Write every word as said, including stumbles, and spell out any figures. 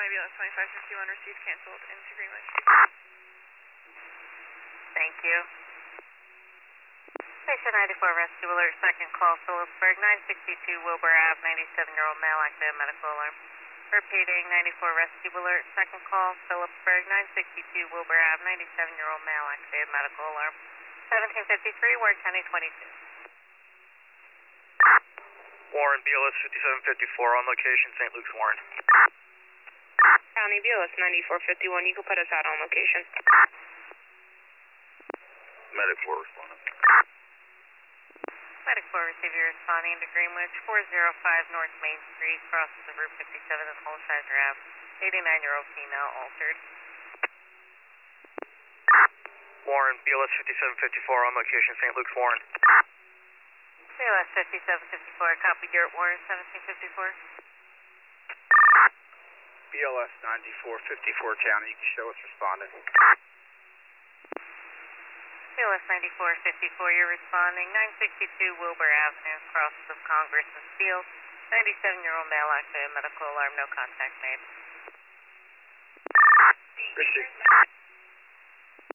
County B L S twenty-five fifty-one received, canceled into Greenwich. Thank you. Station ninety-four rescue alert, second call, Phillipsburg, nine sixty-two Wilbur Avenue, ninety-seven-year-old male, active medical alarm. Repeating, ninety-four rescue alert, second call, Phillipsburg, nine sixty-two Wilbur Avenue, ninety-seven-year-old male, active medical alarm. seventeen fifty-three, Warren County twenty-two. Warren, B L S fifty-seven fifty-four, on location, Saint Luke's Warren. County B L S ninety-four fifty-one, you can put us out on location. Medic four responding. Medic four receiver responding to Greenwich, four oh five North Main Street, crosses of Route fifty-seven and Holsheiser Ave, eighty-nine-year-old female, altered. Warren, B L S fifty-seven fifty-four, on location, Saint Luke's Warren. B L S fifty-seven fifty-four, copy, Garrett Warren, seventeen fifty-four. B L S ninety-four fifty-four County, you can show us responding. B L S ninety-four fifty-four, you're responding, nine sixty-two Wilbur Avenue, crosses of Congress and Steele, ninety-seven-year-old male, active medical alarm, no contact made. Appreciate it.